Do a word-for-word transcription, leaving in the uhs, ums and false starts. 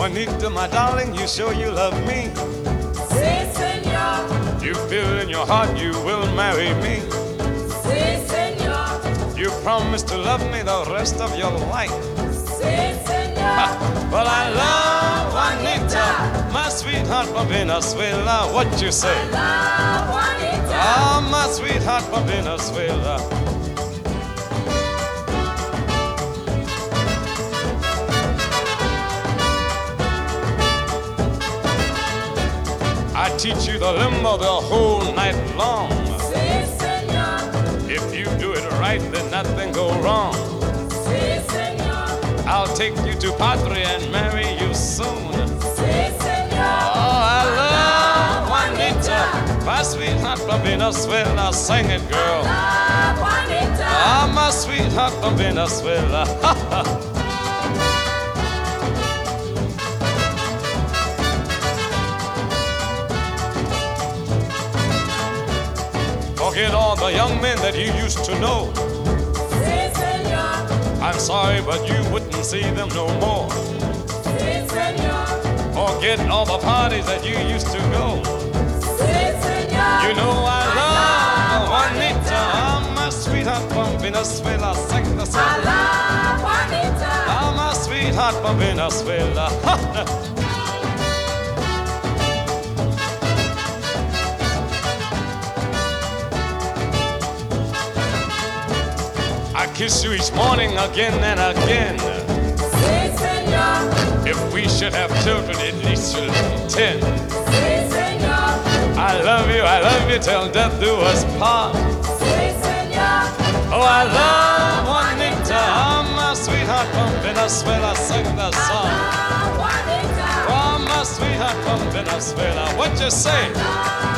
Juanita, my darling, you show you love me. Si, senor. You feel in your heart you will marry me. Si, senor. You promise to love me the rest of your life. Si, senor. Well, I love Juanita, my sweetheart from Venezuela. What you say? I love Juanita. Ah, my sweetheart from Venezuela. I teach you the limbo the whole night long. Si, senor. If you do it right, then nothing go wrong. Si, senor. I'll take you to Padre and marry you soon. Si, senor. Oh, I love Juanita, my sweetheart from Venezuela. Sing it, girl. Love Juanita. Ah, my sweetheart from Venezuela. Forget all the young men that you used to know. Si, senor. I'm sorry, but you wouldn't see them no more. Si, senor. Forget all the parties that you used to go. Si, senor. You know I love Juanita, ah, my sweetheart from Venezuela. Sing the I song. love Juanita. Ah, my sweetheart from Venezuela. I kiss you each morning again and again. Si, senor. If we should have children, at least children ten. Si, senor. I love you, I love you till death do us part. Si, senor. Oh, I love Juanita, ah, my sweetheart from Venezuela. Sing the song. Love Juanita. Oh, my sweetheart from Venezuela. What you say? Love